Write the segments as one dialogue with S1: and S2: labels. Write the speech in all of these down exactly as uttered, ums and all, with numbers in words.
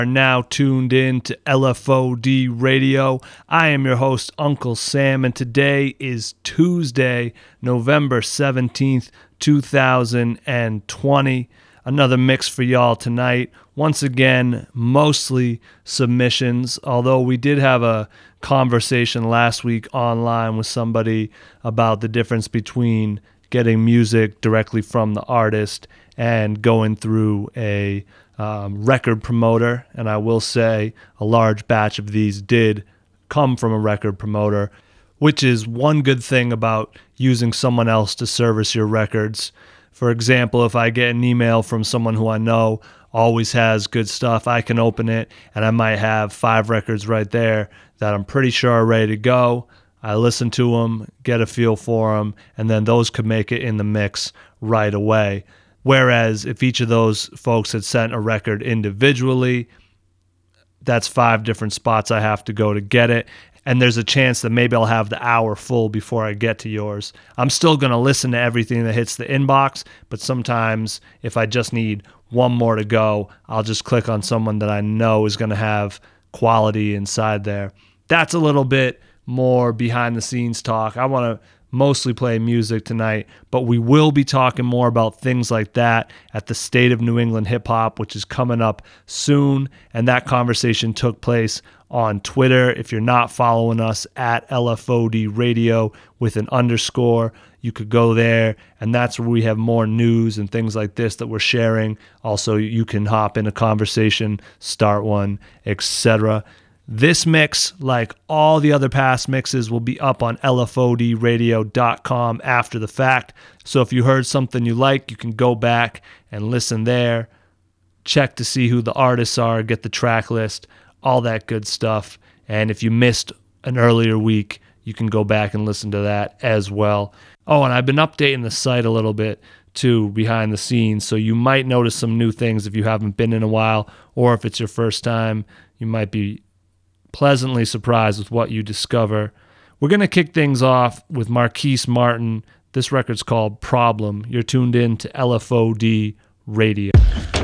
S1: Are now tuned in to L F O D Radio. I am your host, Uncle Sam, and today is Tuesday, November seventeenth, two thousand twenty. Another mix for y'all tonight. Once again, mostly submissions, although we did have a conversation last week online with somebody about the difference between getting music directly from the artist and going through a um, record promoter. And I will say a large batch of these did come from a record promoter, which is one good thing about using someone else to service your records. For example, if I get an email from someone who I know always has good stuff, I can open it and I might have five records right there that I'm pretty sure are ready to go. I listen to them, get a feel for them, and then those could make it in the mix right away. Whereas if each of those folks had sent a record individually, that's five different spots I have to go to get it. And there's a chance that maybe I'll have the hour full before I get to yours. I'm still going to listen to everything that hits the inbox, but sometimes if I just need one more to go, I'll just click on someone that I know is going to have quality inside there. That's a little bit more behind the scenes talk. I want to mostly play music tonight, but we will be talking more about things like that at the State of New England Hip Hop, which is coming up soon. And that conversation took place on Twitter. If you're not following us at L F O D Radio with an underscore, you could go there, and that's where we have more news and things like this that we're sharing. Also, you can hop in a conversation, start one, et cetera. This mix, like all the other past mixes, will be up on L F O D radio dot com after the fact. So if you heard something you like, you can go back and listen there, check to see who the artists are, get the track list, all that good stuff. And if you missed an earlier week, you can go back and listen to that as well. Oh, and I've been updating the site a little bit too behind the scenes, so you might notice some new things if you haven't been in a while, or if it's your first time, you might be pleasantly surprised with what you discover. We're going to kick things off with Marquise Martin. This record's called Problem. You're tuned in to L F O D Radio.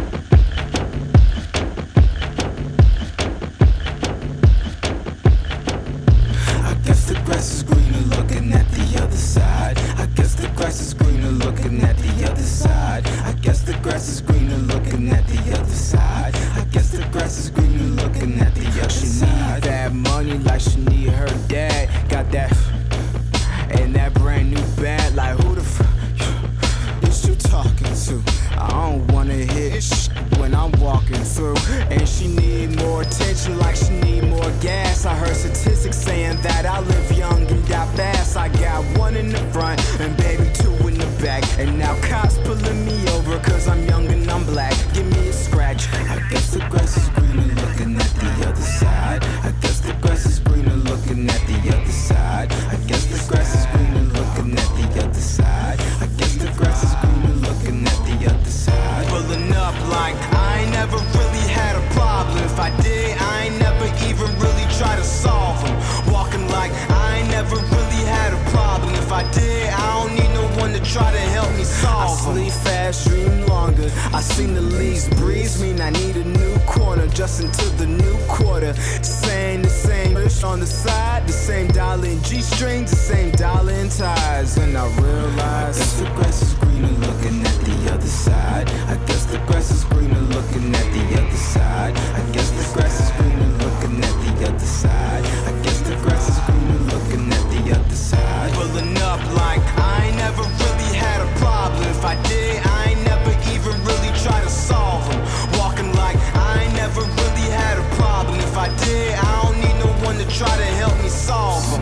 S2: I guess the grass is greener looking at the other side. I guess the grass is greener looking at the other side. I guess the grass is greener looking at the other side. I guess the grass is greener looking at the other side. That money like she need her dad. Got that and that brand new bag. Like who the f is you talking to? I don't wanna hit sh when I'm walking through. And she need more attention like she need more gas. I heard statistics saying that I live young and die fast. I got one in the front and baby two in the back. And now cops pulling me over cause I'm young and I'm black. Give me a scratch. I guess the grass is greener looking at the other side. I guess the grass is greener looking at the other side. I guess the grass is greener looking at the other side. I guess the grass is greener looking at the other side. Pulling up like I ain't never really had a problem. If I did, I ain't never even really try to solve them. Walking like I ain't never really had a problem. If I did, I don't need no one to try to help me solve them. I sleep fast, dream longer. I seen the leaves breeze, mean I need a new corner just until the new quarter. Saying the same fish on the side, the same dollar in G-strings, the same dollar in ties. And I realize I guess the grass is greener looking at the other side. I guess the grass is greener looking at the other side. I guess the grass is greener looking at the other side. I guess the grass is greener looking at the other side. Pulling up like I ain't never really had a problem. If I did, I ain't never even really try to solve them. Walking like I ain't never really had a problem. If I did, I don't need no one to try to help me solve them.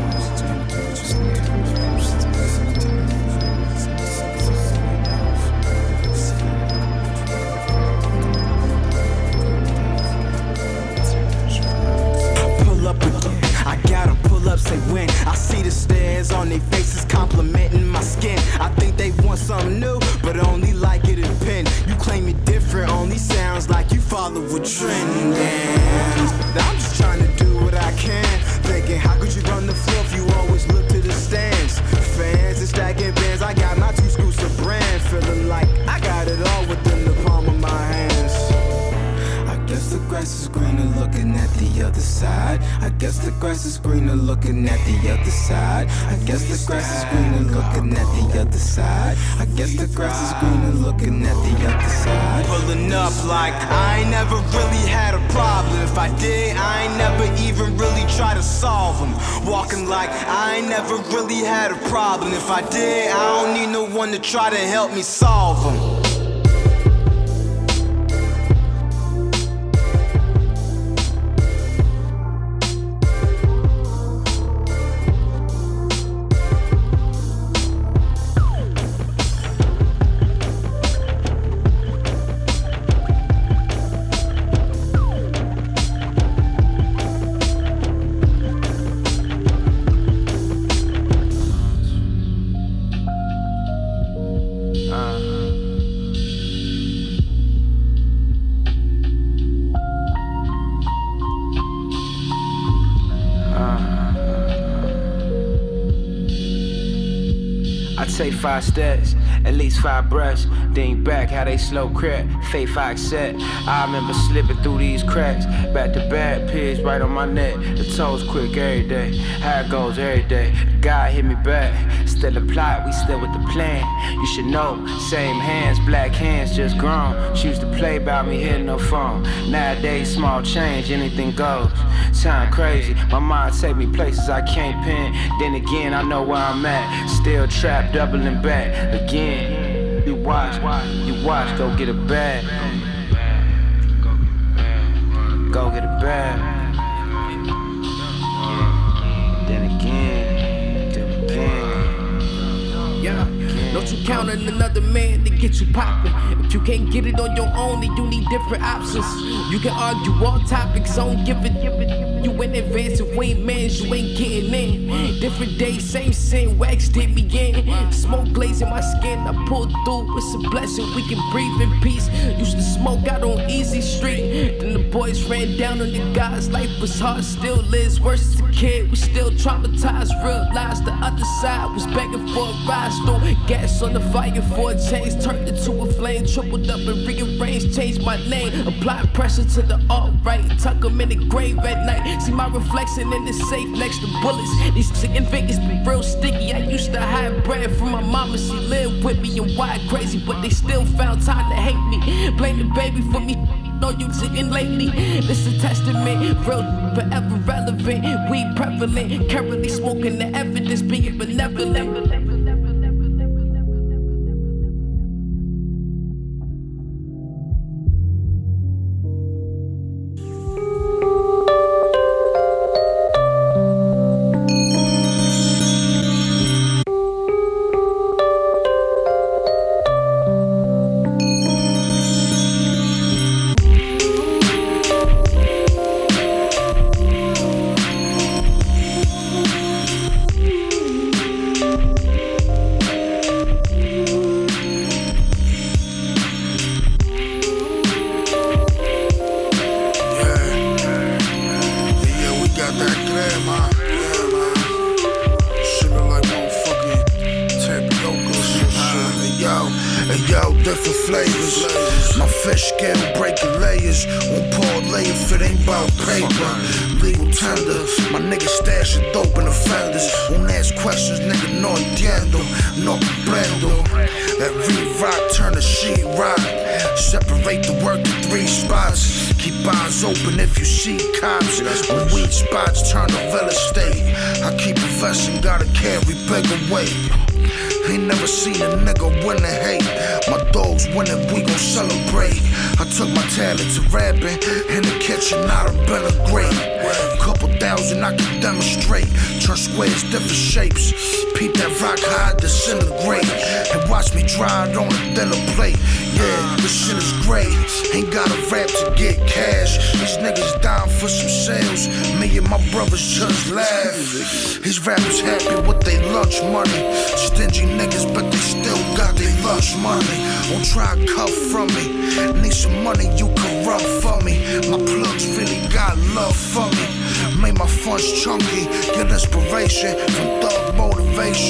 S2: Pull up again, I gotta pull up, say when I see the stares on their faces complimenting my skin. I think they want something new, but only like it in pen. You claim it different, only sounds like you follow a trend. And I'm just trying to do what I can, thinking how could you run the floor if you always look to the stands. Fans and stacking bands, I got my two screws to brand, feeling like I got it all within the palm of my hands. I guess the grass is green greener looking at the other side. I guess the grass is greener looking at the other side. I guess the grass is greener looking at the other side. I guess the grass is greener looking at the other side.
S3: Pulling up like I ain't never really had a problem. If I did, I ain't never even really try to solve them. Walking like I ain't never really had a problem. If I did, I don't need no one to try to help me solve them.
S4: Take five steps, at least five breaths. Think back how they slow crept, faith I accept. I remember slipping through these cracks, back to back, pigs right on my neck. The toes quick every day, how it goes every day. God hit me back, still a plot, we still with the plan. You should know, same hands, black hands just grown. She used to play about me hitting no phone. Nowadays, small change, anything goes. Time crazy, my mind take me places I can't pin. Then again, I know where I'm at, still trapped, doubling back. Again, you watch, you watch, go get a bag. Go get a bag. Then again, then again.
S5: Yeah. Don't you count on another man to get you poppin'. If you can't get it on your own, then you need different options. You can argue all topics, I don't give it. You in advance, if we ain't mans, you ain't getting in. Different days, same sin, wax did me in. Smoke glazing my skin, I pulled through, it's a blessing, we can breathe in peace. Used to smoke out on Easy Street, then the boys ran down on the guys. Life was hard, still is worse as a kid. We still traumatized, realized the other side was begging for a ride. Stole gas on the fire for a change, turned into a flame, tripled up and rearranged, changed my name, applied pressure to the alt-right, tuck them in the grave at night. See my reflection in the safe next to bullets. These sick in Vegas be real sticky. I used to hide bread from my mama, she lived with me and wild crazy, but they still found time to hate me. Blame the baby for me. No, you sitting lately. This a testament, real forever relevant. We prevalent, currently smoking the evidence, being benevolent. These rappers happy with they lunch money. Stingy niggas, but they still got they lunch money. Won't try to cut from me. Need some money, you can run for me. My plugs really got love for me. Made my funds chunky, get inspiration from thug motivation.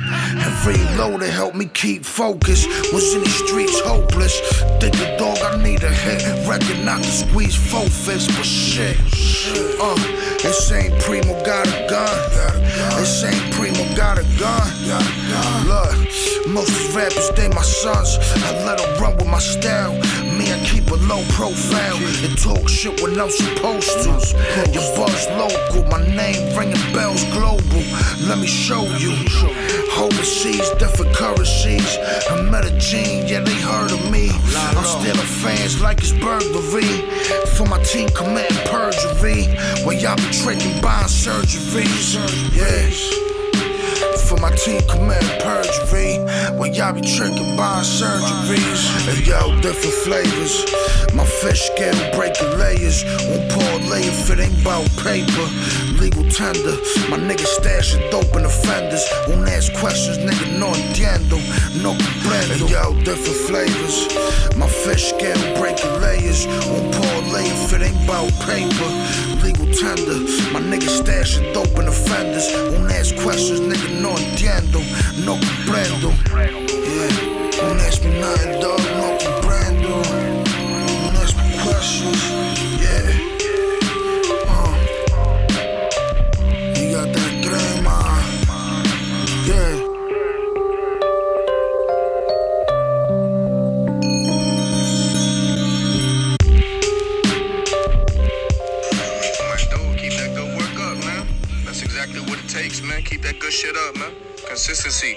S6: and reload to help me keep focus. Was in the streets hopeless. Think the dog, I need a hit. Record not to squeeze four fists, but shit. Uh, this ain't Primo got a gun. This ain't Primo got a gun. Look, most of these rappers, they my sons. I let them run with my style. Me, I keep a low profile and talk shit when I'm supposed to. Your buzz local, my name ringing bells global. Let me show you. Overseas, different currencies. I'm Medellin, yeah, they heard of me. I'm stealing fans like it's burglary. For my team committing perjury. While y'all be tricking, buying surgeries. Yeah. For my team committing perjury. When y'all be tricking, buying surgeries. And yo, different flavors. My fish scale breaking layers. On parlay if it ain't about paper. Legal tender. My niggas stashing dope in offenders. Won't ask questions, nigga, no entiendo. No comprendo. And yo, different flavors. My fish scale breaking layers. On parlay if it ain't about paper. Legal tender. My niggas stashing dope in offenders. Won't ask questions, nigga, no entiendo, no comprendo. Yeah, don't ask me nothing, dog, no comprendo. Don't ask me questions, yeah. Uh, you got that crema, yeah.
S7: Man, keep that good shit up, man. Consistency.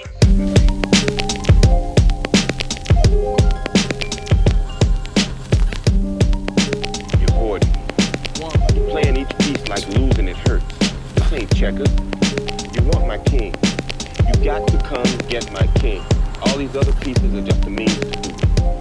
S8: You're forty. You're playing each piece like losing it hurts. This ain't checkers. You want my king. You got to come get my king. All these other pieces are just a means to do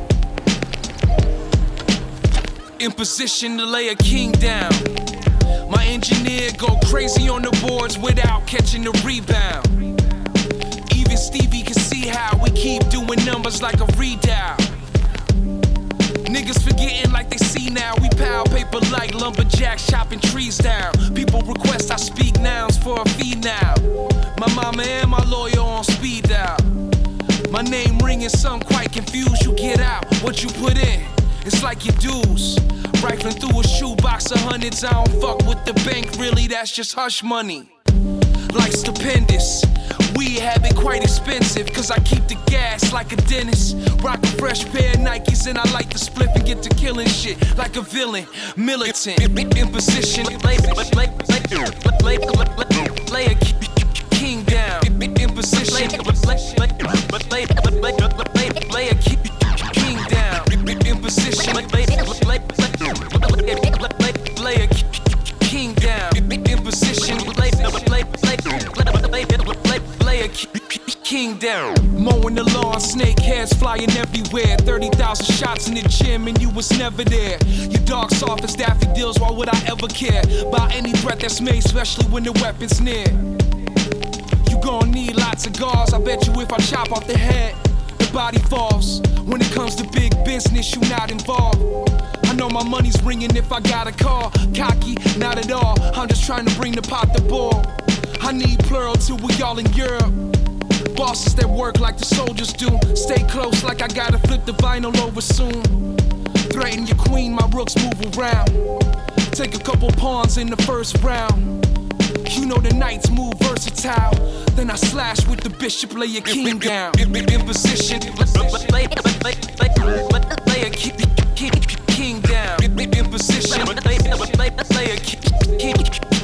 S8: it.
S5: In position to lay a king down. My engineer go crazy on the boards without catching the rebound. Even Stevie can see how we keep doing numbers like a readout. Niggas forgetting like they see now. We pile paper like lumberjacks chopping trees down. People request I speak nouns for a fee now. My mama and my lawyer on speed dial. My name ringing, some quite confused. You get out what you put in. It's like your dues. Rifling through a shoebox of hundreds, I don't fuck with the bank, really, that's just hush money. Like stupendous, weed habit quite expensive, cause I keep the gas like a dentist. Rock a fresh pair of Nikes and I like to split and get to killing shit like a villain, militant, in position, lay, lay, lay, lay a king down, in position, lay, lay a king down, in position, lay, lay a king down, in position, lay, lay a king down. Mowing the lawn, snake heads flying everywhere. thirty thousand shots in the gym and you was never there. Your dog soft as Daffy Dills, why would I ever care about any threat that's made, especially when the weapon's near? You gon' need lots of gauze, I bet you if I chop off the head, the body falls. When it comes to big business, you not involved. I know my money's ringing if I got a call. Cocky, not at all, I'm just trying to bring the pot to ball. I need plural till we all in Europe. Bosses that work like the soldiers do. Stay close like I gotta flip the vinyl over soon. Threaten your queen, my rooks move around. Take a couple pawns in the first round. You know the knights move versatile. Then I slash with the bishop, lay your king down. In, in, in position, lay, lay, lay, lay a king, king, king down. In, in position, lay, lay, lay a king, king,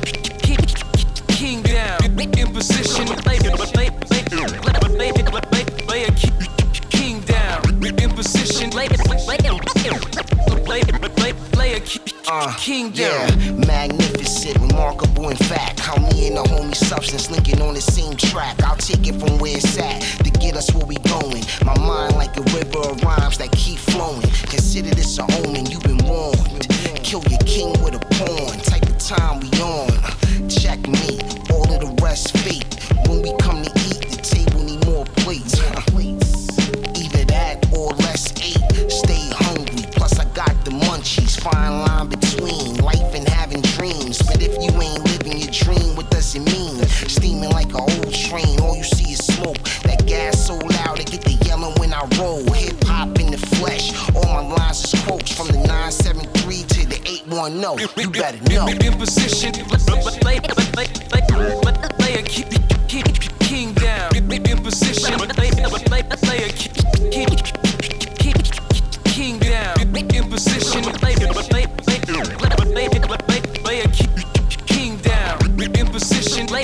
S5: king down. In, in position, lay, lay, lay, lay, lay a king down. In position, lay, lay, lay, lay a king down.
S9: Yeah, magnificent, remarkable in fact. How me and the homie Substance linking on the same track. I'll take it from where it's at to get us where we going. My mind like a river of rhymes that keep flowing. Consider this an omen, you've been warned. Kill your king with a pawn, type of time we on. Checkmate, all of the rest fate. When we come to eat, the table need more plates. Either that or less eight. Stay hungry, plus I got the munchies. Fine line between life and having dreams. But if you ain't living your dream, what does it mean? Steaming like an old train, all you see is smoke. better know.
S3: In position, lay a king down. In position, lay a king down. In position, lay a king down. In position, lay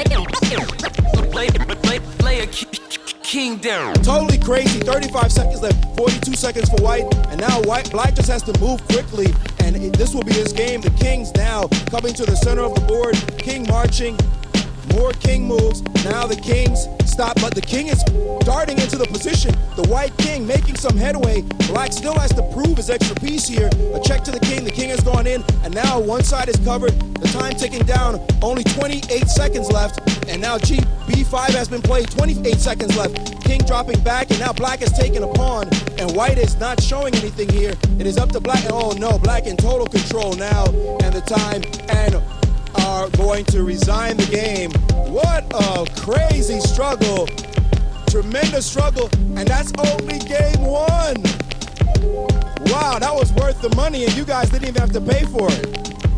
S3: a king down.
S10: Totally crazy. thirty-five seconds left, forty-two seconds for White, and now White Black just has to move quickly, and it, this will be his game. The Kings now coming to the center of the board. King marching, more King moves. Now the Kings stop, but the King is darting into the position. The White King making some headway. Black still has to prove his extra piece here. A check to the King. The King has gone in, and now one side is covered. The time ticking down. Only twenty-eight seconds left, and now G B five has been played. twenty-eight seconds left. King dropping back, and now Black is taking a pawn, and White is not showing anything here. It is up to Black. Oh no, Black in total control now, and the time, and are going to resign the game. What a crazy struggle. Tremendous struggle, and that's only game one. Wow, that was worth the money, and you guys didn't even have to pay for it.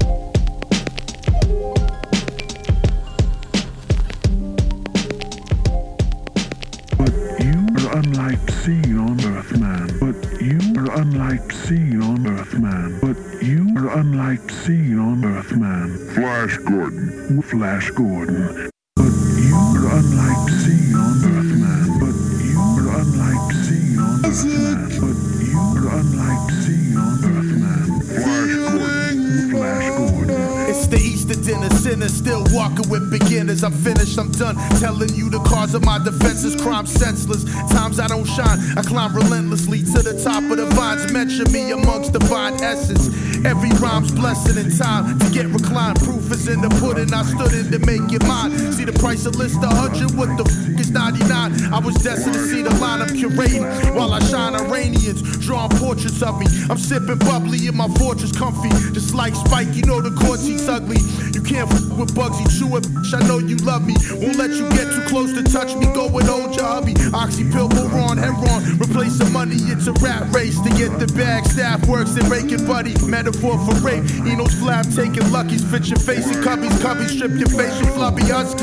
S11: But you are unlike seen on Earth, man. But you are unlike seen on Earth, man. But you are unlike seen on Earth, man. Flash Gordon. Flash Gordon. But you are unlike seen on Earth, man. But you are unlike seen on Earth, man. But you are unlike seen on Earth, man. Flash Gordon. Flash Gordon.
S12: It's the Easter dinner, sinners still walking with beginners. I'm finished, I'm done telling you the cause of my defense is crime senseless. Times I don't shine, I climb relentlessly to the top of the vines. Mention me amongst divine essence. Every rhyme's blessed in time to get reclined. Proof is in the pudding, I stood in to make it mine. See the price of list a hundred, what the f is ninety-nine? I was destined to see the line I'm curating while I shine Iranians, drawing portraits of me. I'm sipping bubbly in my fortress comfy, just like Spike, you know the court seat's ugly. You can't f with Bugsy, chew it, bitch, I know you love me. Won't let you get too close to touch me, go with old your hubby. Oxy pill, Boron, Heron, replace the money, it's a rat race to get the bag. Staff works and raking buddy, metaphor for rape. Eno's flap taking luckies, fit your face in cubbies, cubbies, strip your facial flubby husky.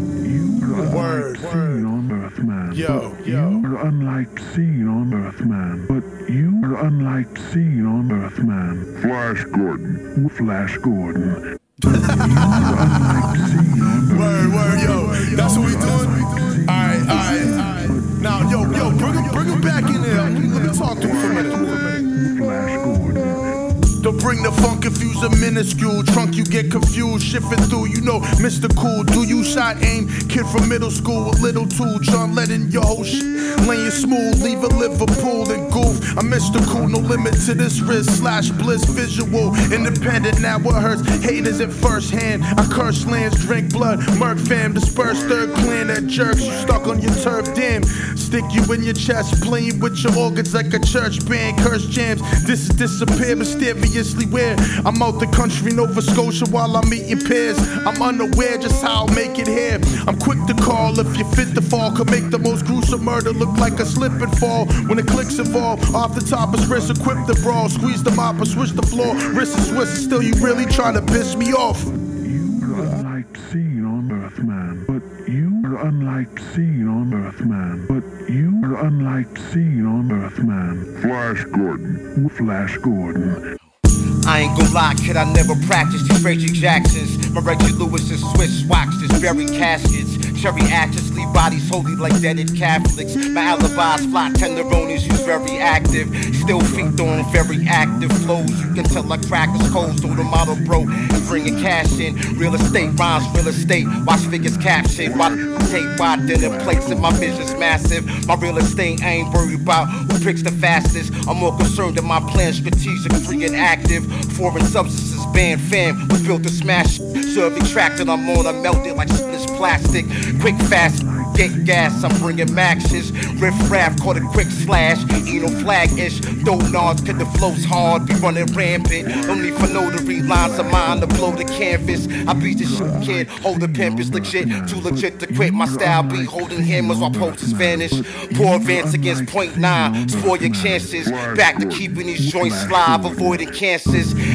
S11: Word, word. On Earth, man. Yo, but yo. You are unlike seen on Earth, man. But you are unlike seen on Earth, man. Flash Gordon. Flash Gordon. But you are unlike seen on Earth.
S12: Word, word, yo. That's what we doing? Alright, alright. Now, yo, yo, bring him, bring him back in there. Let me talk to him for a minute.
S11: Flash Gordon.
S12: Don't bring the funk, confuse a minuscule trunk, you get confused, shifting through, you know, Mister Cool. Do you shot aim? Kid from middle school with little tool, John Lennon, your whole shit, laying smooth, leave a Liverpool and goof. I'm Mister Cool, no limit to this risk, slash bliss, visual, independent, now what hurts, haters at first hand. I curse lands, drink blood, murk fam, disperse third clan that jerks, you stuck on your turf, damn. Stick you in your chest, playing with your organs like a church band, curse jams. This is disappear mysteriously where I'm out the country, Nova Scotia, while I'm eating pears. I'm unaware just how I'll make it here. I'm quick to call if you fit the fall. Could make the most gruesome murder look like a slip and fall. When the clicks involve, off the top is wrist, equip the brawl, squeeze the mop or switch the floor. Wrist is Swiss, and still you really trying to piss me off.
S11: You are unlike seen on Earth, man. But you are unlike seen on Earth, man. But you are unlike seen on Earth, man. Flash Gordon. Flash Gordon.
S13: I ain't gon' lie, kid, I never practiced these Reggie Jacksons. My Reggie Lewis and Swiss waxes, buried caskets. Cherry actors leave bodies holy like deaded Catholics. My alibis fly tenderonis, who's very active. Still feet on very active flows. You can tell like crackers cold through the model bro. And bringing cash in, real estate rhymes, real estate. Watch figures captured, while tape wide dinner plates and my vision's massive. My real estate I ain't worried about who picks the fastest. I'm more concerned that my plan strategic, free and active. Foreign substances banned, fam, was built to smash. Serve extracted, I'm on, I melted like this plastic. Quick, fast, get gas, I'm bringing maxes. Riff raff, caught a quick slash. Eno flag-ish, dope nods, cause the flow's hard. Be running rampant, no need for notary lines of mine to blow the canvas. I beat this shit, kid, hold the pimp is legit. Too legit to quit, my style be holding hammers while posters vanish. Poor advance against point nine, spoil your chances. Back to keeping these joints live, avoiding cancers.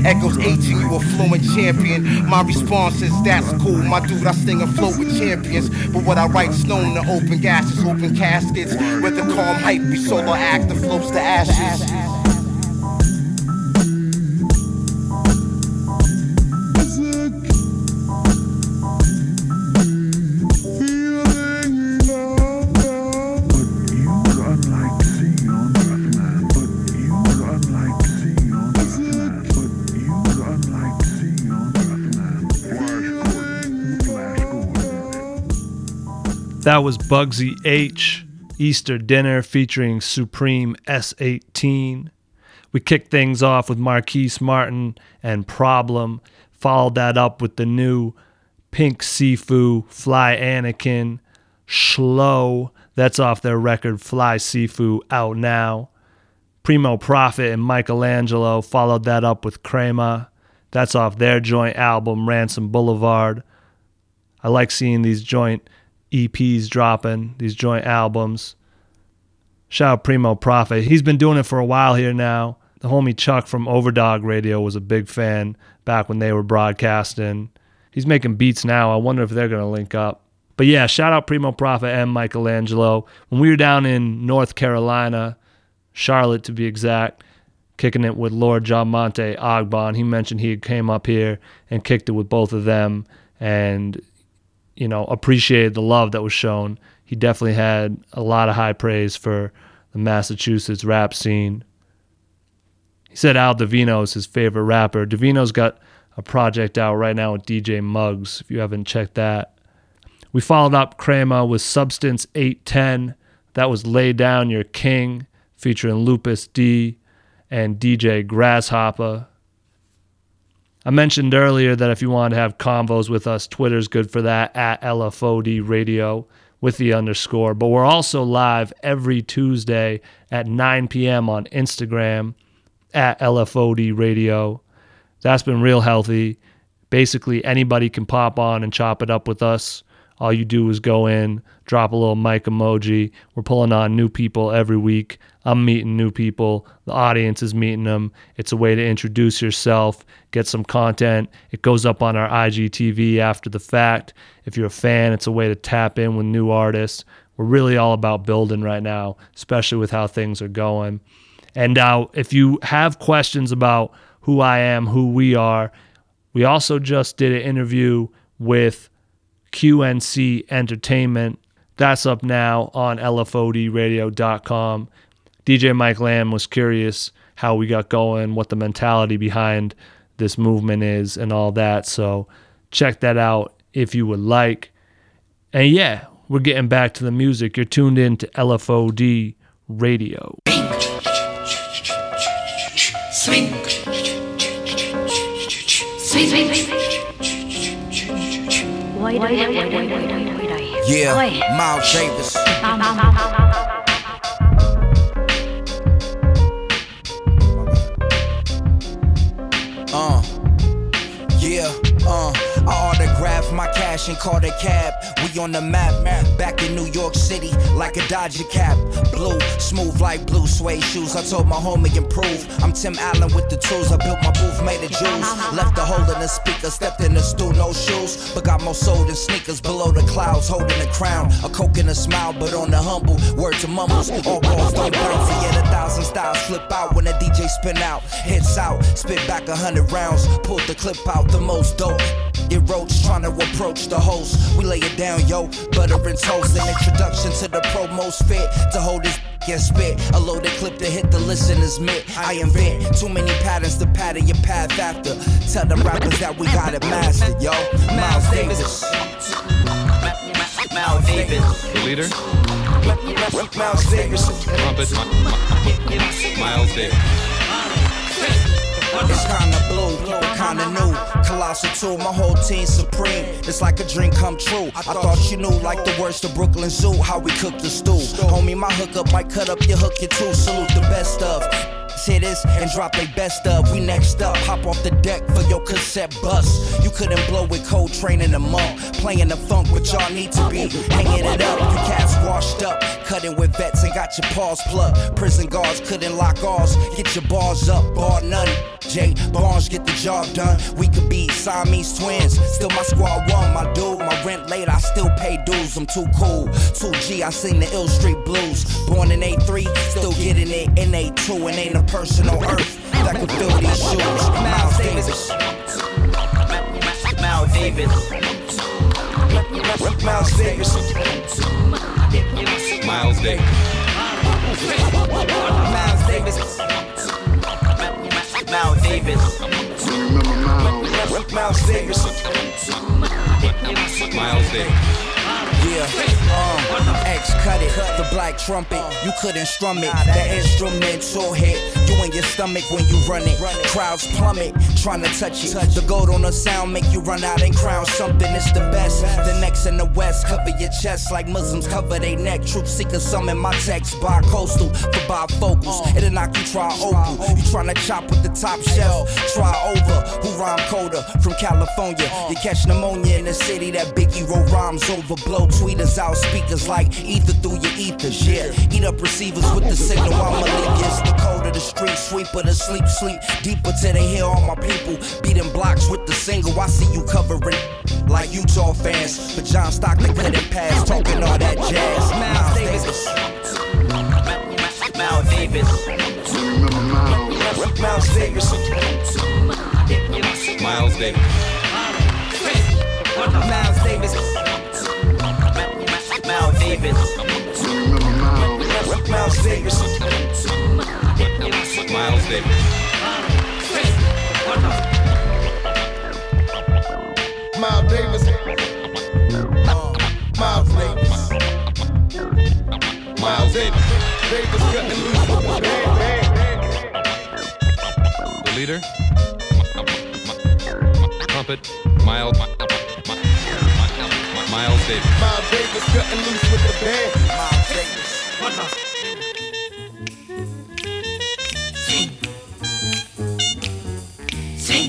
S13: Echoes aging, you a fluent champion. My response is that's cool, my dude, I sing and flow with champions. But what I write's known to open gases, open caskets. With the calm hype, be solo act that floats to ashes.
S1: That was Bugsy H, Easter Dinner featuring Supreme S eighteen. We kicked things off with Marquise Martin and Problem, followed that up with the new Pink Sifu, Fly Anakin, Shlow, that's off their record Fly Sifu, out now. Primo Prophet and Michelangelo followed that up with Crema, that's off their joint album Ransom Boulevard. I like seeing these joint E Ps dropping, these joint albums. Shout out Primo Prophet. He's been doing it for a while here now. The homie Chuck from Overdog Radio was a big fan back when they were broadcasting. He's making beats now. I wonder if they're going to link up. But yeah, shout out Primo Prophet and Michelangelo. When we were down in North Carolina, Charlotte to be exact, kicking it with Lord John Monte Ogbon, he mentioned he came up here and kicked it with both of them and, you know, appreciated the love that was shown. He definitely had a lot of high praise for the Massachusetts rap scene. He said Al Davino is his favorite rapper. Davino's got a project out right now with D J Muggs, if you haven't checked that. We followed up Crema with Substance eight ten. That was Lay Down Your King, featuring Lupus D and D J Grasshopper. I mentioned earlier that if you want to have convos with us, Twitter's good for that, at L F O D Radio with the underscore. But we're also live every Tuesday at nine p.m. on Instagram at L F O D Radio. That's been real healthy. Basically, anybody can pop on and chop it up with us. All you do is go in, drop a little mic emoji. We're pulling on new people every week. I'm meeting new people. The audience is meeting them. It's a way to introduce yourself, get some content. It goes up on our I G T V after the fact. If you're a fan, it's a way to tap in with new artists. We're really all about building right now, especially with how things are going. And now, if you have questions about who I am, who we are, we also just did an interview with Q N C Entertainment. That's up now on L F O D radio dot com. D J Mike Lamb was curious how we got going, what the mentality behind this movement is, and all that. So check that out if you would like. And yeah, we're getting back to the music. You're tuned in to L F O D Radio.
S14: Swing. Swing. Swing.
S13: Yeah, Miles Davis. Uh, yeah, uh, I autographed my cash and called a cab. We on the map, back in New York City, like a Dodger cap. Blue, smooth like blue suede shoes. I told my homie improve. I'm Tim Allen with the tools. I built my booth made of jewels. Left the hole in the speaker, stepped in the stool, no shoes. But got more soul than sneakers below the clouds, holding a crown. A coke and a smile, but on the humble. Word to mumbles, all balls don't bounce. And yet a thousand styles flip out when the D J spin out. Hits out, spit back a hundred rounds. Pulled the clip out, the most dope. Get roach trying to approach the host. We lay it down, yo, butter and toast. An introduction to the promos fit to hold his and spit. A loaded clip to hit the listener's mitt. I invent too many patterns to pattern your path after. Tell the rappers that we got it mastered, yo. Miles Davis.
S14: Miles Davis.
S15: The leader.
S13: Miles Davis.
S15: Trumpet. Miles Davis.
S13: It's kinda blue, kinda new. Colossal two, my whole team supreme. It's like a dream come true. I thought you knew, like the words to Brooklyn Zoo, how we cook the stew. Homie, my hookup might cut up your hook, you too. Salute the best of. Hit this and drop they best of. We next up, hop off the
S9: deck for your cassette bust. You couldn't blow with Coltrane in the mall, playing the funk, but y'all need to be hanging it up. You cats washed up, cutting with vets and got your paws plugged. Prison guards couldn't lock ours, get your bars up, bar none. Jay Barnes get the job done. We could be Siamese twins. Still my squad one, my dude. My rent late, I still pay dues. I'm too cool. two G, I sing the Ill Street Blues. Born in A three, still getting it in A two. And ain't a person on earth that can fill these shoes. Miles Davis. Miles Davis. Miles Davis.
S15: Miles Davis.
S9: Miles Davis. Miles Davis. Miles Davis.
S15: Miles Davis.
S9: Yeah, um, X cut it, the black trumpet, you couldn't strum it. The instrumental hit, you in your stomach when you run it. Crowds plummet, trying to touch it. The gold on the sound make you run out and crown something. It's the best. The next in the west, cover your chest like Muslims cover their neck. Truth seekers summon my text, bi-coastal for bifocals. It'll knock you tri-opal. You trying to chop with the top shelf, try over. Who rhyme colder from California? You catch pneumonia in the city that Biggie wrote rhymes over. Blow tweeters out speakers like ether through your ethers, yeah. Eat up receivers with the signal, I'ma leave you. It's the code of the street, sweeper to sleep, sleep deeper till they hear all my people beating blocks with the single. I see you covering like Utah fans, but John Stockton couldn't pass, talking all that jazz. Miles Davis. Miles Davis. Miles Davis.
S15: Miles Davis.
S9: Miles Davis. Miles Davis. Miles Davis.
S15: Miles Davis.
S12: Miles Davis. Miles Davis.
S15: Miles Davis.
S12: Davis cutting loose with the band, band, band.
S15: The leader. Trumpet. Miles. Miles Davis.
S12: Miles Davis cutting loose with the band.
S9: Miles Davis.
S14: Sing. Sing.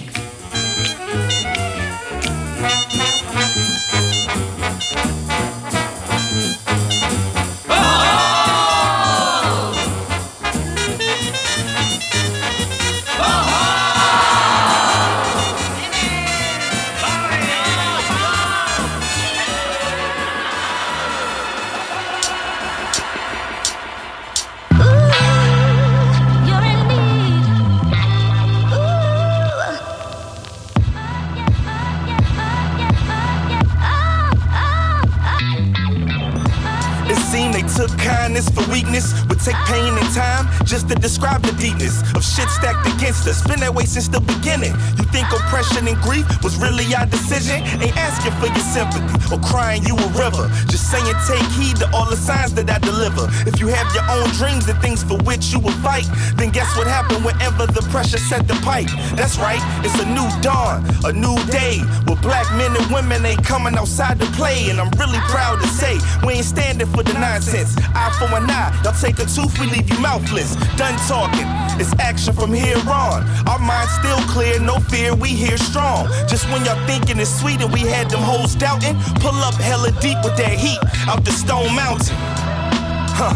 S3: Took kindness for weakness, would take pain and time just to describe the deepness of shit stacked against us. Been that way since the beginning. You think oppression and grief was really our decision? Ain't asking for your sympathy or crying you a river. Just saying take heed to all the signs that I deliver. If you have your own dreams and things for which you will fight, then guess what happened whenever the pressure set the pipe? That's right, it's a new dawn, a new day, where black men and women ain't coming outside to play. And I'm really proud to say, we ain't standing for the nonsense. Eye for an eye, y'all take a tooth, we leave you mouthless. Done talking, it's action from here on. Our minds still clear, no fear, we here strong. Just when y'all thinking it's sweet and we had them hoes doubting, pull up hella deep with that heat out the Stone Mountain. Huh.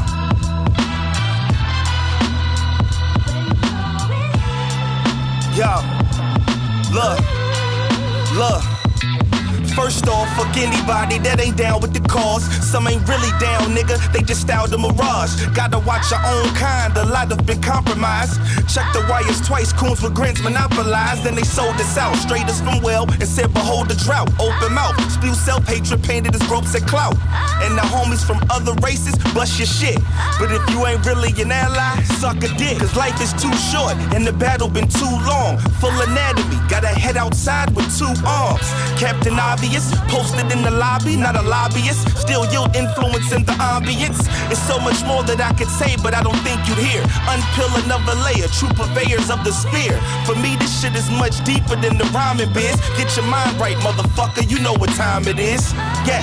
S3: Yo, look, look. First off, fuck anybody that ain't down with the cause. Some ain't really down, nigga, they just styled a mirage. Gotta watch your own kind, a lot have been compromised. Check the wires twice, coons with grins monopolized. Then they sold us out, straight us from well, and said behold the drought. Open mouth, spew self-hatred, painted as ropes and clout. And the homies from other races, bust your shit. But if you ain't really an ally, suck a dick. Cause life is too short, and the battle been too long. Full anatomy, gotta head outside with two arms. Captain Obvious, posted in the lobby, not a lobbyist. Still yield influence in the ambience. It's so much more that I could say, but I don't think you'd hear. Unpeel another layer, true purveyors of the spear. For me, this shit is much deeper than the rhyming biz. Get your mind right, motherfucker, you know what time it is. Yeah.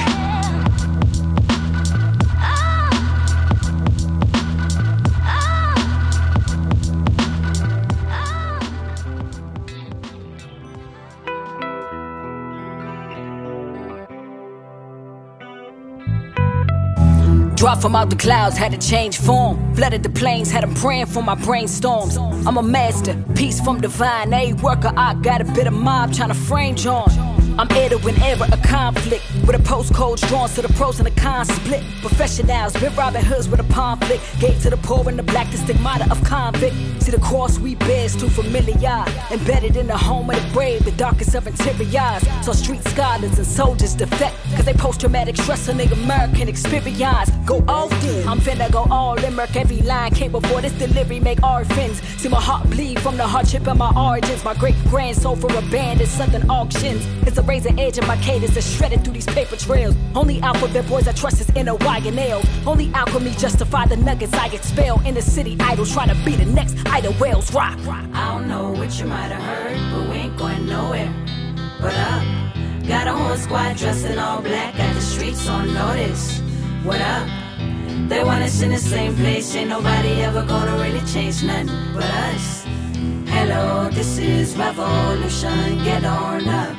S16: Dropped from out the clouds, had to change form. Flooded the plains, had them praying for my brainstorms. I'm a master, peace from divine. A worker, I got a bit of mob trying to frame John. I'm heir to whenever a conflict, with a postcodes drawn so the pros and the cons split. Professionals, been Robin Hoods with a conflict. Gave to the poor and the black the stigmata of convict. See the cross we bear is too familiar. Embedded in the home of the brave, the darkest of interiors. So street scholars and soldiers defect, cause they post-traumatic stress on the American experience. Go all in, I'm finna go all in. Merc every line came before this delivery, make orphans. See my heart bleed from the hardship of my origins. My great grand soul for a band at something auctions. It's a razor edge of my cadence that's shredded through these paper trails. Only alphabet boys I trust is in a Y and L. Only alchemy justify the nuggets I expel. In the city idol trying to be the next idol Wales rock.
S14: I don't know what you might have heard, but we ain't going nowhere. But up, got a whole squad dressed in all black, got the streets on notice. What up? They want us in the same place, ain't nobody ever gonna really change nothing but us. Hello, this is revolution, get on up.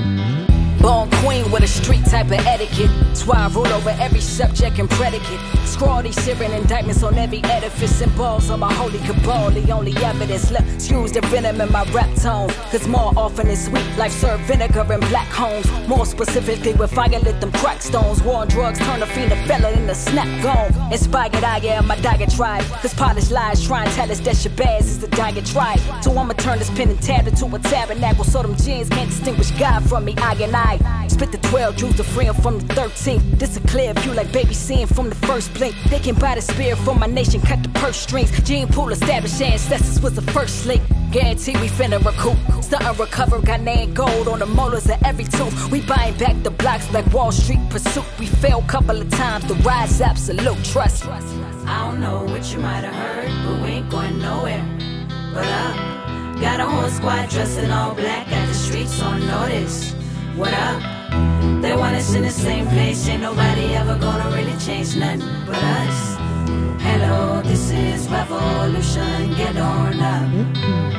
S16: Born queen with a street type of etiquette. That's why I rule over every subject and predicate. Scrawl these Syrian indictments on every edifice and balls on my holy cabal. The only evidence left, excuse the venom in my rap tone. Cause more often it's sweet, life served vinegar in black homes. More specifically with fire lit them crack stones. War on drugs turn a fiend a fella in the snap gone. Inspired I am my diatribe. Cause polished lies try and tell us that Shabazz is the diatribe. So I'ma turn this pen and tab into a tabernacle. So them jeans can't distinguish God from me, I and I. Spit the twelve, drew the free from the thirteenth. This a clear view like baby seeing from the first blink. They can buy the spear for my nation, cut the purse strings. Gene Pool established ancestors was the first link. Guarantee we finna recoup. Stuntin' recover, got name gold on the molars of every tooth. We buying back the blocks like Wall Street pursuit. We failed couple of times, the rise absolute trust.
S14: I don't know what you might have heard, but we ain't going nowhere. But up, got a whole squad dressed in all black, got the streets on notice. What up? They want us in the same place, ain't nobody ever gonna really change nothing but us. Hello, this is revolution, get on up.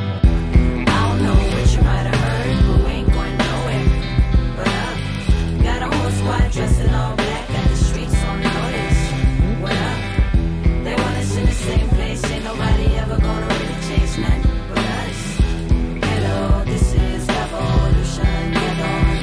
S14: I don't know what you might have heard, but we ain't going nowhere. But up, got a whole squad dressed in all black, got the streets on notice. What up? They want us in the same place, ain't nobody ever gonna really change nothing but us. Hello, this is revolution, get on up.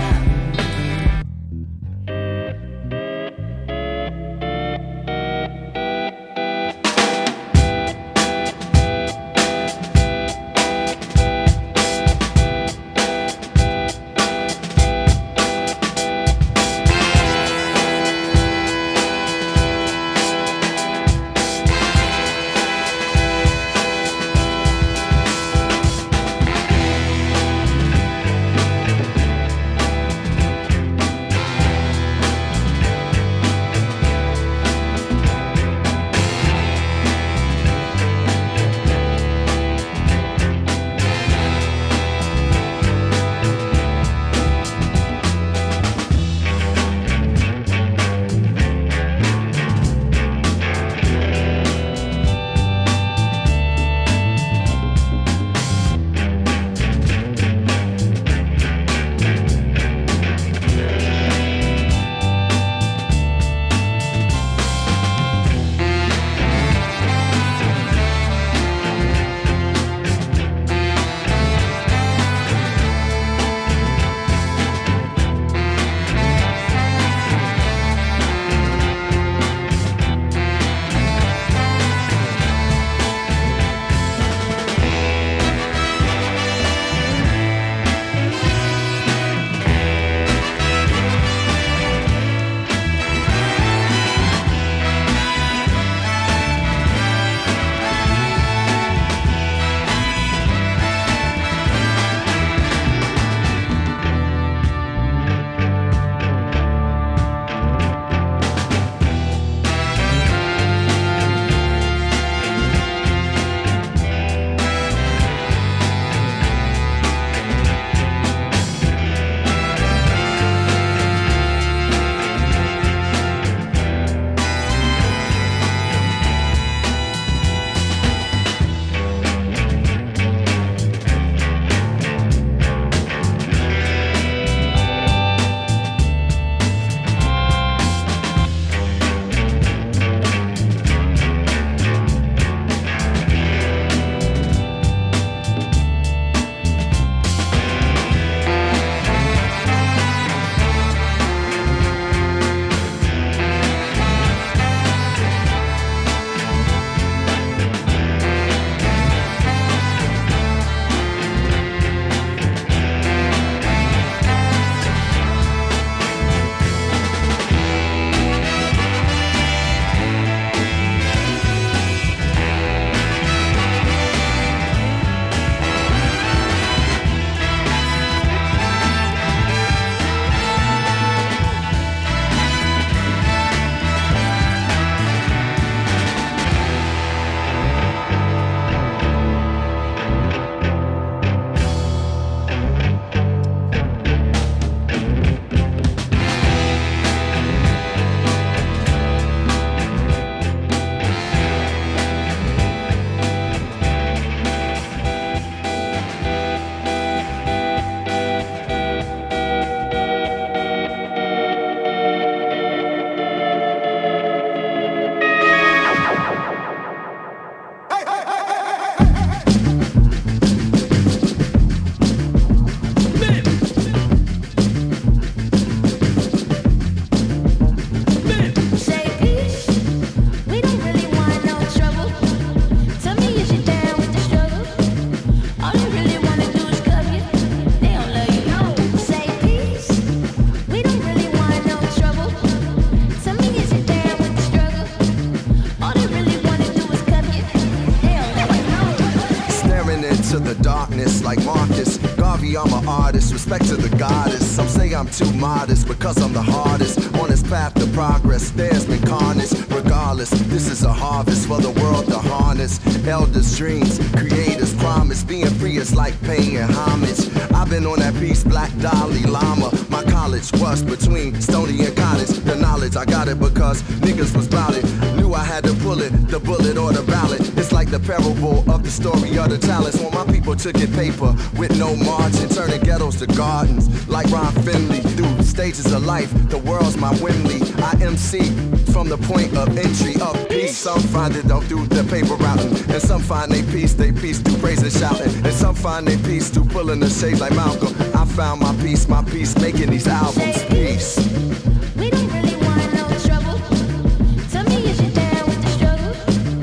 S17: artist. Respect to the goddess. Some say I'm too modest because I'm the hardest on this path to progress. There's been carnage. Regardless, this is a harvest for the world to harness. Elders' dreams, creators' promise. Being free is like paying homage. I've been on that piece, Black Dalai Lama. My college was between Stony and College. The knowledge, I got it because niggas was bout it. Knew I had to pull it, the bullet or the ballot. It's like the parable of the story of the talents. When my people took it paper with no margin, turning ghettos to gardens. Like Ron Finley, through stages of life, the world's my Wembley. I M C from the point of entry of peace. Some find it don't do the paper routing, and some find they peace, they peace through praise and shouting, and some find they peace through pulling the shades like Malcolm. I found my peace, my peace, making these albums. Peace.
S18: We don't really want no trouble. Tell me if you're down with the struggle.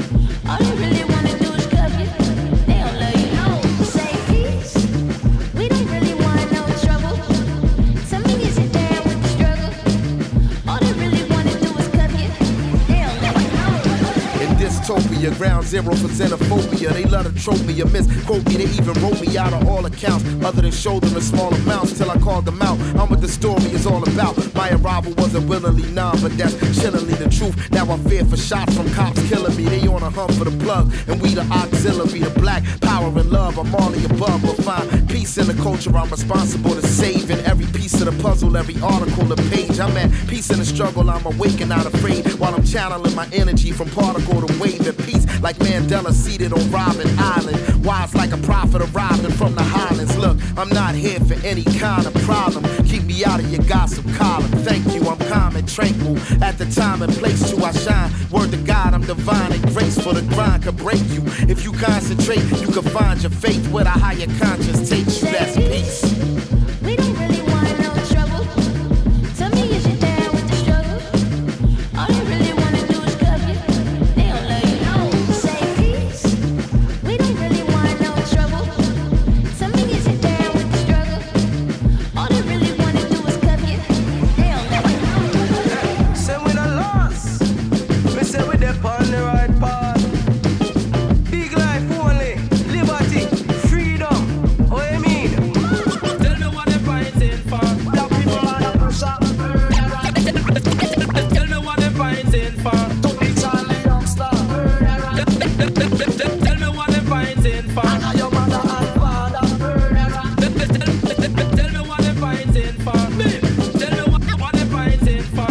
S18: All they really wanna do is cuff you. They don't love you. No. Say peace. We don't really want no trouble. Tell me if you're down with the struggle. All they really wanna do is cuff you. They don't love you. No.
S10: In dystopia, ground zero for xenophobia. They love to trope me or misquote me. They even wrote me out of all accounts, other than show them in small amounts till I called them out. I'm what the story is all about. My arrival wasn't willingly none, but that's chillingly the truth. Now I fear for shots from cops killing me. They on a hunt for the plug, and we the auxiliary, the black power and love. I'm all the above, but find peace in the culture I'm responsible to save. In every piece of the puzzle, every article, the page. I'm at peace in the struggle. I'm awake and not afraid, while I'm channeling my energy from particle to wave. At peace, like Mandela seated on Robin Island. Wise like a prophet arriving from the highlands. Look, I'm not here for any kind of problem. Keep me out of your gossip column. Thank you, I'm calm and tranquil. At the time and place to I shine. Word to God, I'm divine and graceful. The grind could break you. If you concentrate, you can find your faith where the higher conscience takes you. That's peace.
S18: We don't really want no trouble. Tell me if you're down with the struggle. All they really wanna do is cuff you. They don't love you. No. Say peace. We don't really want no trouble. Tell me if you're down with the struggle. All they really wanna do is cuff you. They don't love you.
S3: Say we not lost. We say we dey on the right path. Big life only, liberty, freedom. What you mean? Tell me what they're fighting for. The people are the pressure. Tell me what they're fighting for. To be Charlie Youngster. Tell me what they're fighting for. I know your mother and father. Tell me what they're fighting for. Tell me what what they're fighting for.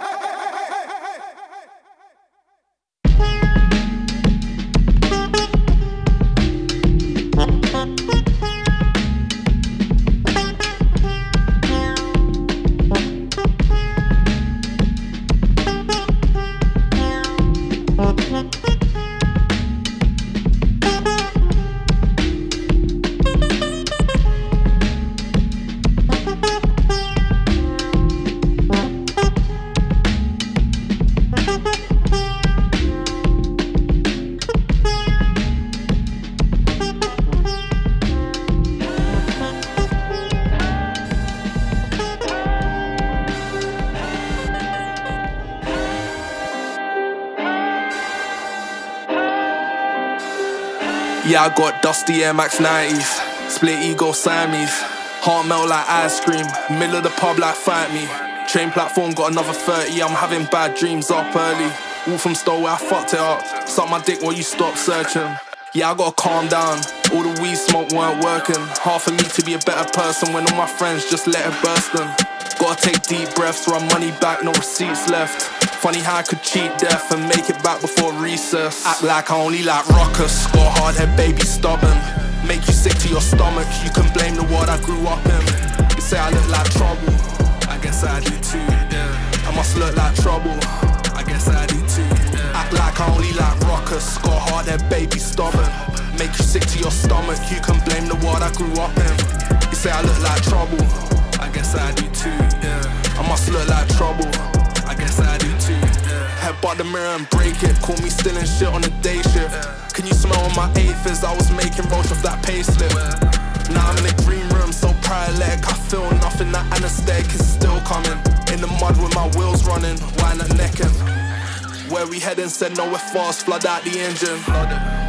S19: Yeah, I got dusty Air Max nineties, split ego Siamese, heart melt like ice cream, middle of the pub like fight me. Train platform got another thirty, I'm having bad dreams up early. All from Stowe where I fucked it up, suck my dick while you stop searching. Yeah, I gotta calm down, all the weed smoke weren't working. Hard for me to be a better person when all my friends just let it burst them. Gotta take deep breaths, run money back, no receipts left. Funny how I could cheat death and make it back before recess. Act like I only like rockers, got a hard head, baby, stubborn. Make you sick to your stomach, you can blame the world I grew up in. You say I look like trouble, I guess I do too, yeah. I must look like trouble, I guess I do too, yeah. Act like I only like rockers, got a hard head, baby, stubborn. Make you sick to your stomach, you can blame the world I grew up in. You say I look like trouble, I guess I do too, yeah. I must look like trouble, I guess I do too, yeah. Headbutt the mirror and break it, call me stealing shit on the day shift. Can you smell on my eighth as I was making roach off that payslip? Now I'm in the green room, so paralytic, I feel nothing, that anesthetic is still coming. In the mud with my wheels running, why not necking? Where we heading, said no we're fast, flood out the engine.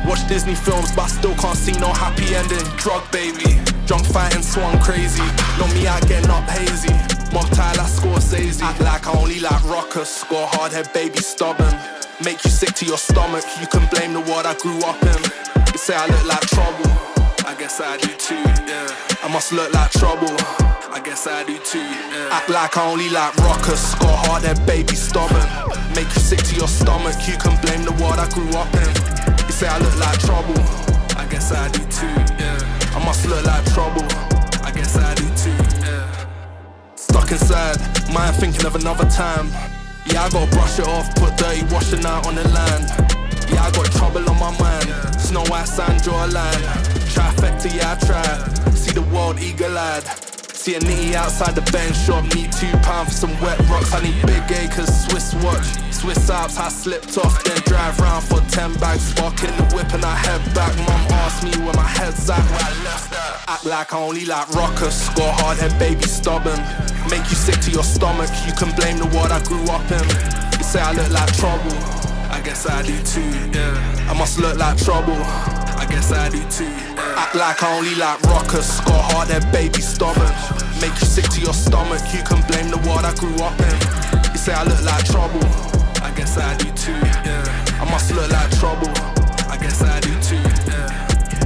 S19: Watch Disney films, but I still can't see no happy ending. Drug baby, drunk fighting swung crazy. Know me out getting up hazy. Mob tie like Scorsese. Act like I only like rockers. Score hard head baby stubborn. Make you sick to your stomach. You can blame the world I grew up in. You say I look like trouble. I guess I do too, yeah. I must look like trouble. I guess I do too, yeah. Act like I only like rockers. Score hard head baby stubborn. Make you sick to your stomach. You can blame the world I grew up in. You say I look like trouble. I guess I do too, yeah. I must look like trouble. I guess I do too, yeah. Stuck inside, mind thinking of another time. Yeah, I gotta brush it off, put dirty washing out on the land. Yeah, I got trouble on my mind. Snow White sand, draw a line. Trifecta, yeah, I try. See the world eagle-eyed. See a nitty outside the bench shop. Need two pounds for some wet rocks. I need big acres, Swiss watch. Swiss Alps, I slipped off. Then drive round for ten bags. Spark in the whip and I head back. Mum asked me where my head's at, where I left that. Act like I only like rockers. Score hard head baby stubborn. Make you sick to your stomach. You can blame the world I grew up in. You say I look like trouble. I guess I do too, yeah. I must look like trouble. I guess I do too, yeah. Act like I only like rockers. Score hard head baby stubborn. Make you sick to your stomach. You can blame the world I grew up in. You say I look like trouble. I guess I do too, yeah. I must look like trouble. I guess I do too, yeah.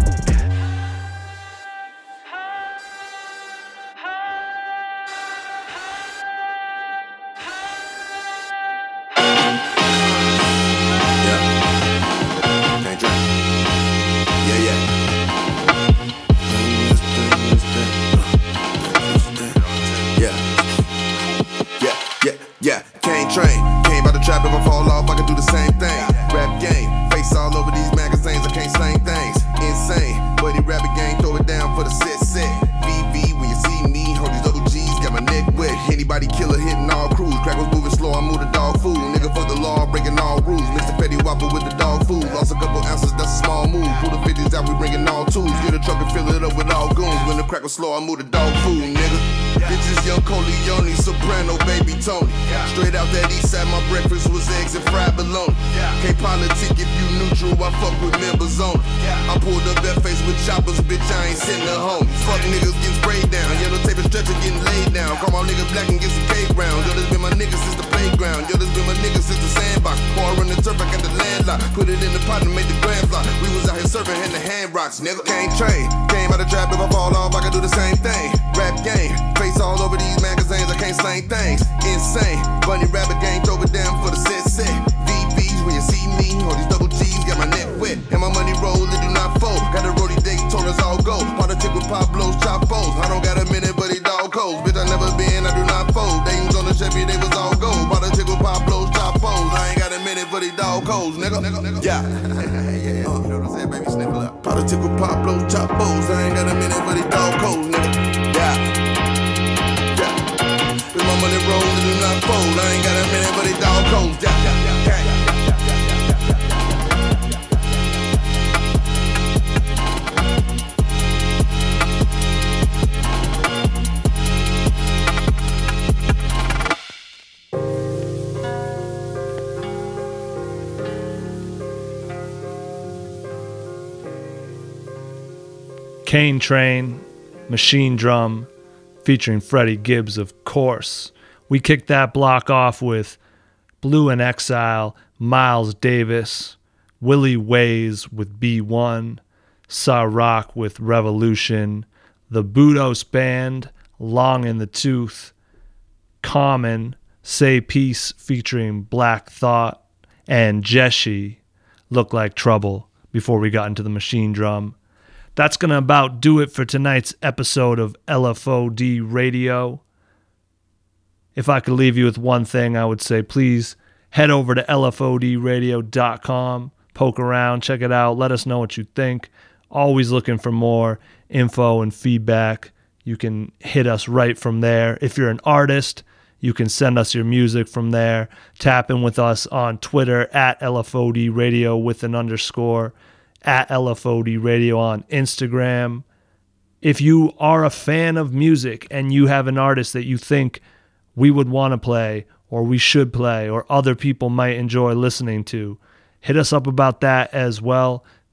S20: Yeah, can't train. Came by the trap, if I fall off, I can do the same thing. Rap game, face all over these magazines, I can't slang things. Insane, buddy rabbit gang, throw it down for the set set. V V, when you see me, hold these O Gs, got my neck wet. Anybody killer hitting all crews. Crack was moving slow, I move the dog food. Nigga for the law, breaking all rules. Mister Fetty Whopper with the dog food. Lost a couple ounces, that's a small move. Pull the fifties out, we bringing all tools. Get a truck and fill it up with all goons. When the crack was slow, I move the dog food, nigga. Bitches, young Coleone, soprano, baby Tony. Straight out that east side, my breakfast was eggs and fried bologna. Can't politic if you neutral, I fuck with members only. I pulled up that face with choppers, bitch, I ain't sitting at home. Fuck niggas getting sprayed down, yellow tape and stretcher getting laid down. Come on, nigga black and get some cake rounds. Yo, this been my nigga since the playground. Yo, this been my nigga since the sandbox. Before I run the turf, I got the landlock. Put it in the pot and made the grand block. We was out here serving hand to hand rocks, nigga. Can't train, came out the trap, if I fall off, I can do the same thing. Rap game, face all over these magazines, I can't slang things. Insane, bunny rabbit gang, throw it down for the set set. V Vs when you see me, all these double G's, got my neck wet. And my money roll, it do not fold. Got a roadie Daytona's all go. Politic with Pablo's chopos. I don't got a minute, but he dog codes. Bitch, I never been, I do not fold. Dayton's on the Chevy, they was all gold. Politic with Pablo's chopos. I ain't got a minute, but he dog codes, nigga. Yeah. Yeah, uh, you know what I'm saying, baby? Sniffle up. Politic with Pablo's chopos. I ain't got a minute, but he dog codes, nigga. Yeah. Yeah. With my money roll, it do not fold. I ain't got a minute, but he dog codes. Yeah, yeah, yeah, yeah.
S1: Cane Train, Machine Drum, featuring Freddie Gibbs, of course. We kicked that block off with Blue in Exile, Miles Davis, Willie Ways with B one, Sa Rock with Revolution, the Budos Band, Long in the Tooth, Common, Say Peace featuring Black Thought, and Jeshi, Look Like Trouble, before we got into the Machine Drum. That's going to about do it for tonight's episode of L F O D Radio. If I could leave you with one thing, I would say please head over to L F O D radio dot com, poke around, check it out, let us know what you think. Always looking for more info and feedback. You can hit us right from there. If you're an artist, you can send us your music from there. Tap in with us on Twitter at L F O D Radio with an underscore. At L F O D Radio on Instagram. If you are a fan of music and you have an artist that you think we would want to play or we should play or other people might enjoy listening to, hit us up about that as well.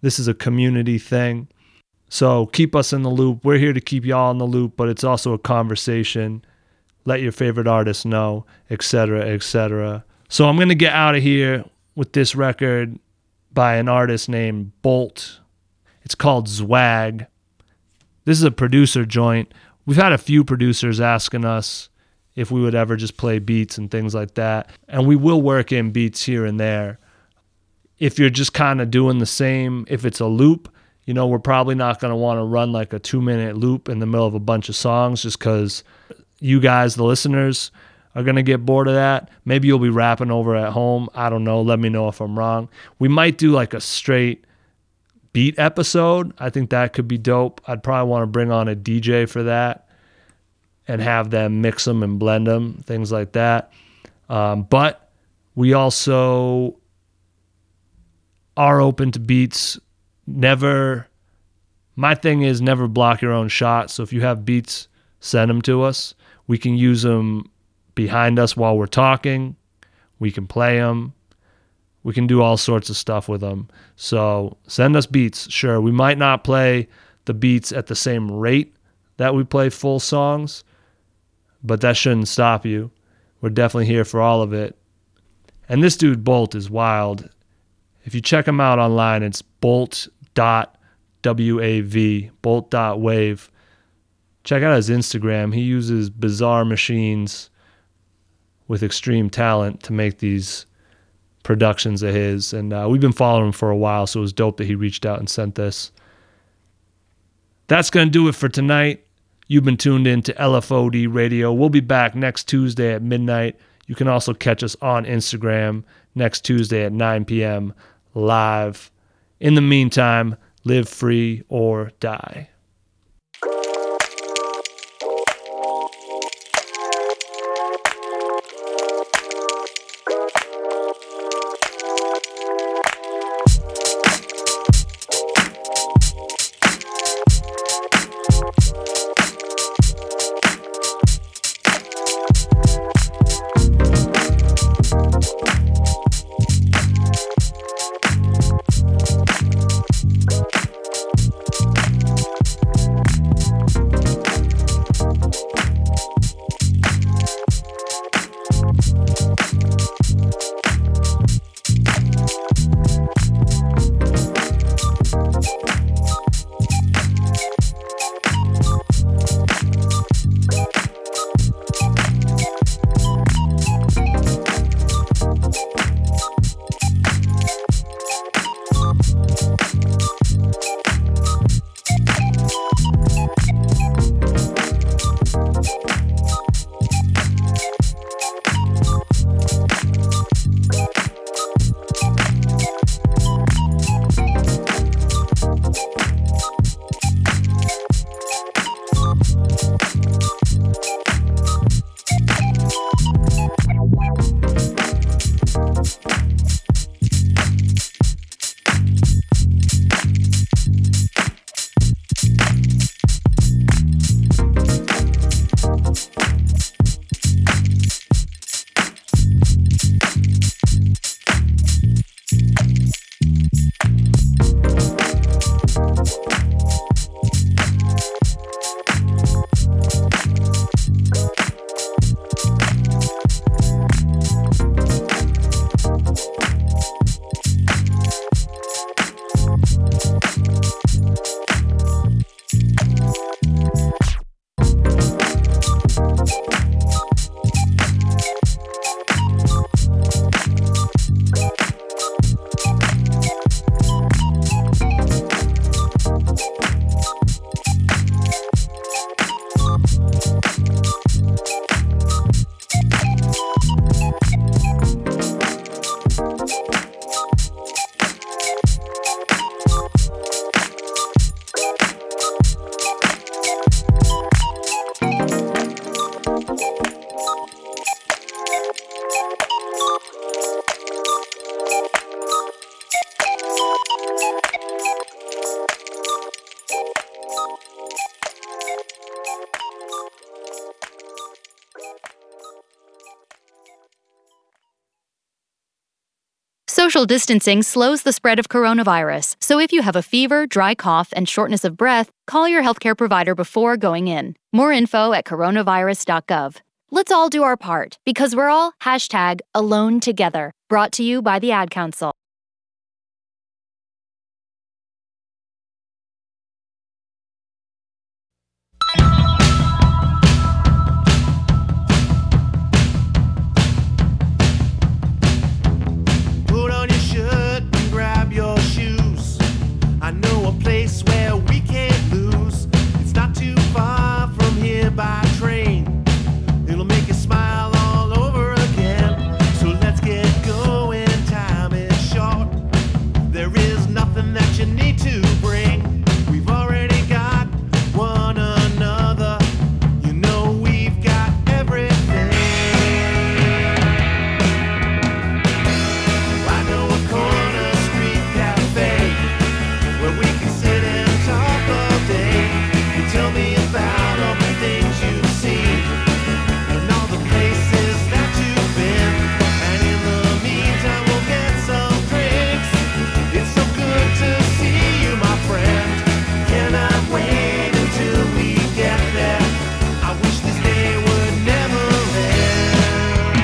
S1: This is a community thing. So keep us in the loop. We're here to keep y'all in the loop, but it's also a conversation. Let your favorite artists know, et cetera, et cetera. So I'm going to get out of here with this record by an artist named Bolt. It's called Zwag. This is a producer joint. We've had a few producers asking us if we would ever just play beats and things like that. And we will work in beats here and there. If you're just kind of doing the same, if it's a loop, you know, we're probably not going to want to run like a two-minute loop in the middle of a bunch of songs just because you guys, the listeners, are going to get bored of that. Maybe you'll be rapping over at home. I don't know. Let me know if I'm wrong. We might do like a straight beat episode. I think that could be dope. I'd probably want to bring on a D J for that and have them mix them and blend them, things like that. Um, but we also are open to beats. Never, my thing is never block your own shot. So if you have beats, send them to us. We can use them behind us while we're talking. We can play them. We can do all sorts of stuff with them. So send us beats. Sure, we might not play the beats at the same rate that we play full songs, but that shouldn't stop you. We're definitely here for all of it. And this dude Bolt is wild. If you check him out online, it's bolt dot wav, bolt dot wave. Check out his Instagram. He uses bizarre machines with extreme talent to make these productions of his. And uh, we've been following him for a while, so it was dope that he reached out and sent this. That's going to do it for tonight. You've been tuned in to L F O D Radio. We'll be back next Tuesday at midnight. You can also catch us on Instagram next Tuesday at nine p.m. live. In the meantime, live free or die.
S21: Social distancing slows the spread of coronavirus, so if you have a fever, dry cough, and shortness of breath, call your healthcare provider before going in. More info at coronavirus dot gov. Let's all do our part, because we're all hashtag alone together. Brought to you by the Ad Council.
S22: Put on your shirt and grab your shoes. I know a place where we can't lose. It's not too far from here by train. It'll make you smile all over again. So let's get going, time is short. There is nothing that you need to bring. We've already got one another. You know we've got everything. I know a corner street cafe where we can sit and talk all day. You tell me about all the things you've seen and all the places that you've been. And in the meantime, we'll get some drinks. It's so good to see you, my friend. Cannot wait until we get there. I wish this day would never end.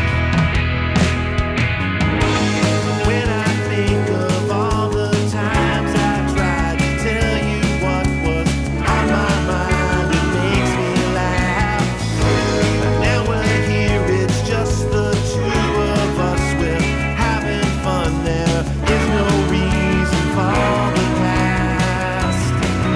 S22: When I think of all the times I tried to tell you what was on my mind, it makes me laugh. Now we're here, it's just the two of us. We're having fun, there is no reason for the past.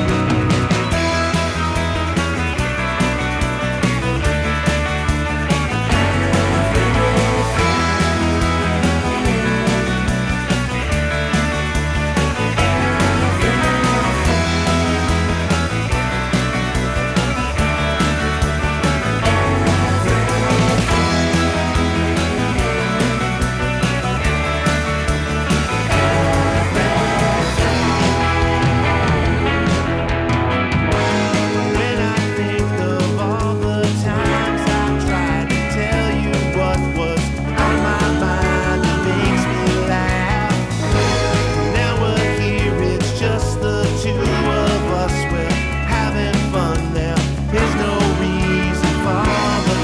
S22: When I think of all the times I tried to tell you what was on my mind, it makes me laugh. Now we're here, it's just the two of us. We're having fun, there is no reason for the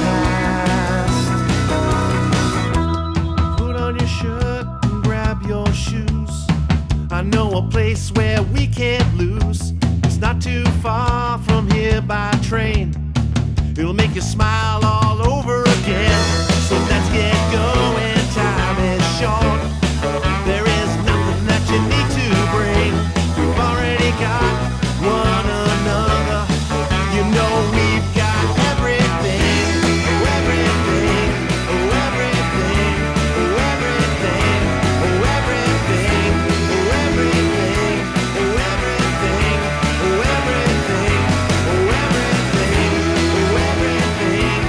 S22: past. Put on your shirt and grab your shoes. I know a place where we can't lose. It's not too far from here by train. It'll make you smile all over again. So let's get going, time is short. There is nothing that you need to bring. We've already got one another. You know we've got everything. Oh, everything. Oh, everything. Oh, everything. Oh, everything. Oh, everything. Oh, everything. Oh, everything. Oh, everything. Oh, everything.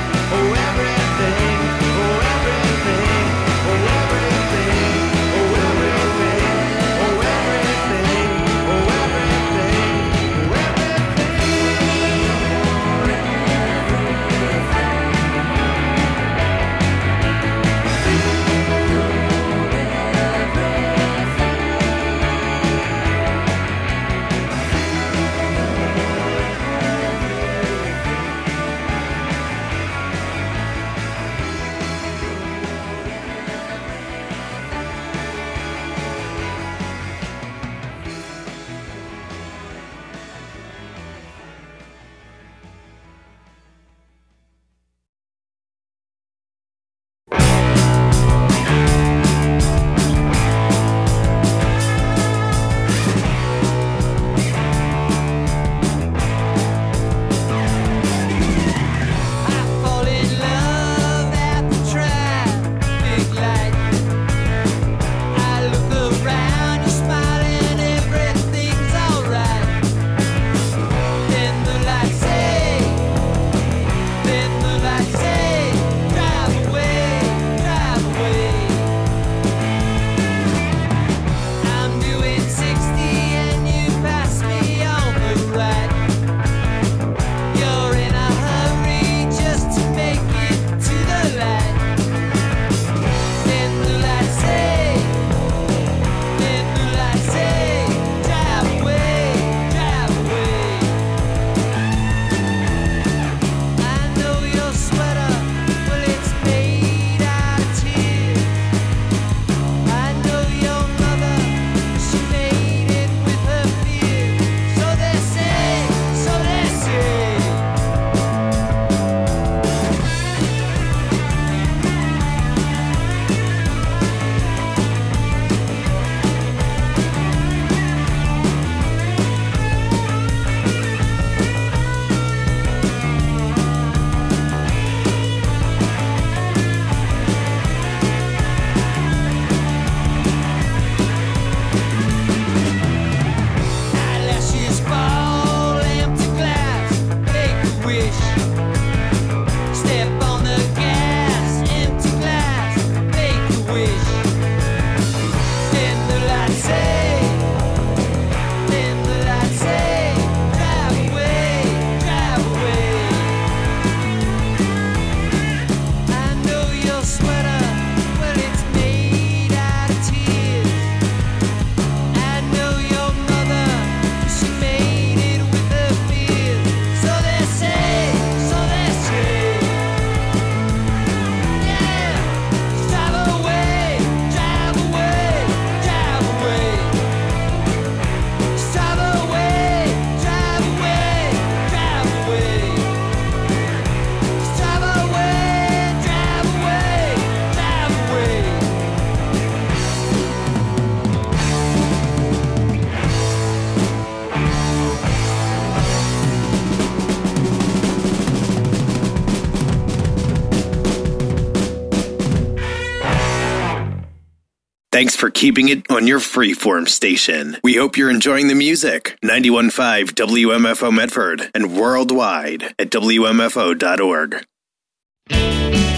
S2: Thanks for keeping it on your freeform station. We hope you're enjoying the music. ninety-one point five W M F O Medford and worldwide at W M F O dot org.